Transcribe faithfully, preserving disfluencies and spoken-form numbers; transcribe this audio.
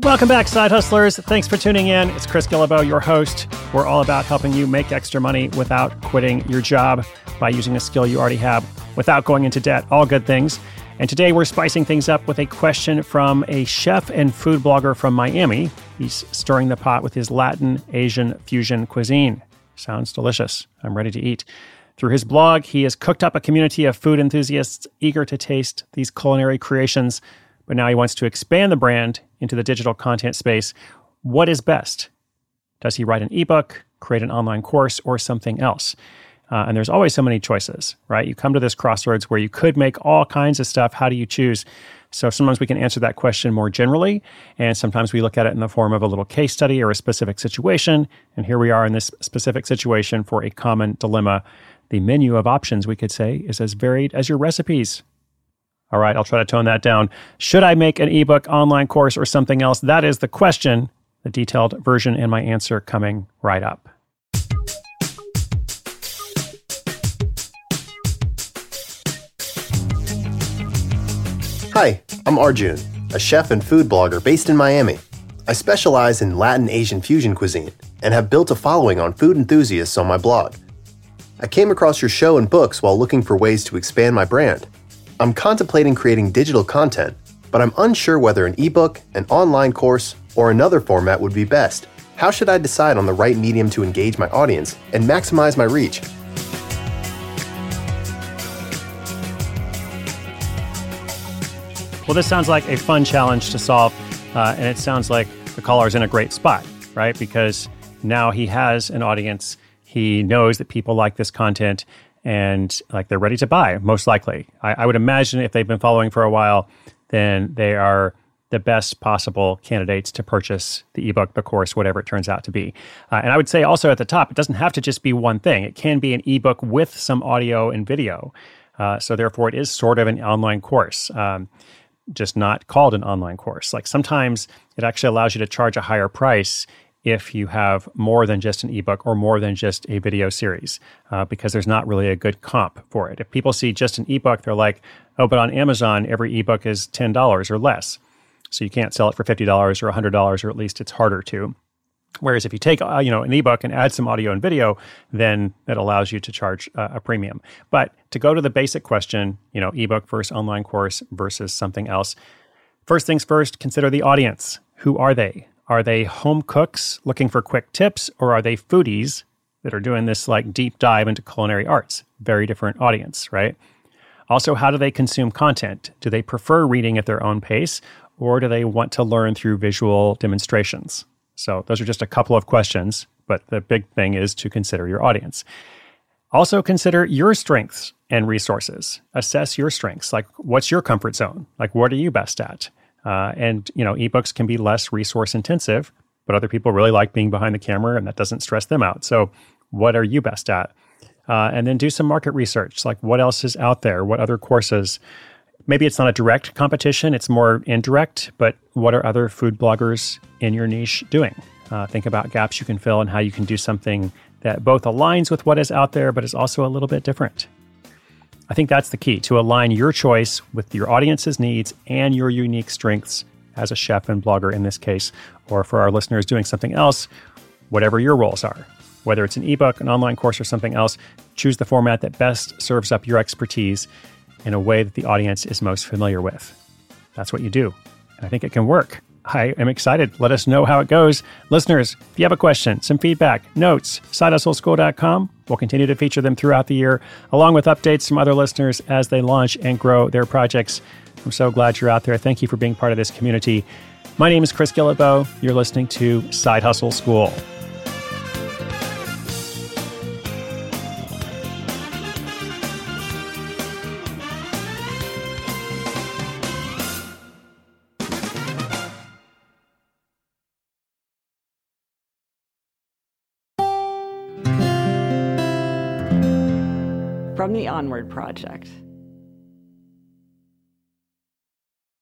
Welcome back, Side Hustlers. Thanks for tuning in. It's Chris Guillebeau, your host. We're all about helping you make extra money without quitting your job by using a skill you already have without going into debt. All good things. And today we're spicing things up with a question from a chef and food blogger from Miami. He's stirring the pot with his Latin Asian fusion cuisine. Sounds delicious. I'm ready to eat. Through his blog, he has cooked up a community of food enthusiasts eager to taste these culinary creations. But now he wants to expand the brand into the digital content space. What is best? Does he write an ebook, create an online course, or something else? Uh, and there's always so many choices, right? You come to this crossroads where you could make all kinds of stuff. How do you choose? So sometimes we can answer that question more generally, and sometimes we look at it in the form of a little case study or a specific situation. And here we are in this specific situation for a common dilemma. The menu of options, we could say, is as varied as your recipes. All right, I'll try to tone that down. Should I make an ebook, online course, or something else? That is the question. The detailed version and my answer coming right up. Hi, I'm Arjun, a chef and food blogger based in Miami. I specialize in Latin Asian fusion cuisine and have built a following on food enthusiasts on my blog. I came across your show and books while looking for ways to expand my brand. I'm contemplating creating digital content, but I'm unsure whether an ebook, an online course, or another format would be best. How should I decide on the right medium to engage my audience and maximize my reach? Well, this sounds like a fun challenge to solve, uh, and it sounds like the caller's in a great spot, right? Because now he has an audience. He knows that people like this content, and like they're ready to buy, most likely. I, I would imagine if they've been following for a while, then they are the best possible candidates to purchase the ebook, the course, whatever it turns out to be. Uh, and I would say also at the top, it doesn't have to just be one thing. It can be an ebook with some audio and video. Uh, so therefore, it is sort of an online course, um, just not called an online course. Like sometimes it actually allows you to charge a higher price if you have more than just an ebook or more than just a video series, uh, because there's not really a good comp for it. If people see just an ebook, they're like, oh, but on Amazon, every ebook is ten dollars or less. So you can't sell it for fifty dollars or one hundred dollars, or at least it's harder to. Whereas if you take uh, you know, an ebook and add some audio and video, then it allows you to charge uh, a premium. But to go to the basic question, you know, ebook versus online course versus something else, first things first, consider the audience. Who are they? Are they home cooks looking for quick tips, or are they foodies that are doing this like deep dive into culinary arts? Very different audience, right? Also, how do they consume content? Do they prefer reading at their own pace, or do they want to learn through visual demonstrations? So those are just a couple of questions, but the big thing is to consider your audience. Also consider your strengths and resources. Assess your strengths. Like, what's your comfort zone? Like, what are you best at? Uh, and, you know, ebooks can be less resource intensive, but other people really like being behind the camera, and that doesn't stress them out. So what are you best at? Uh, and then do some market research, like what else is out there? What other courses? Maybe it's not a direct competition, it's more indirect, but what are other food bloggers in your niche doing? Uh, think about gaps you can fill and how you can do something that both aligns with what is out there, but is also a little bit different. I think that's the key, to align your choice with your audience's needs and your unique strengths as a chef and blogger in this case, or for our listeners doing something else, whatever your roles are. Whether it's an ebook, an online course, or something else, choose the format that best serves up your expertise in a way that the audience is most familiar with. That's what you do. And I think it can work. I am excited. Let us know how it goes. Listeners, if you have a question, some feedback, notes, side hustle school dot com. We'll continue to feature them throughout the year, along with updates from other listeners as they launch and grow their projects. I'm so glad you're out there. Thank you for being part of this community. My name is Chris Guillebeau. You're listening to Side Hustle School. From the Onward Project.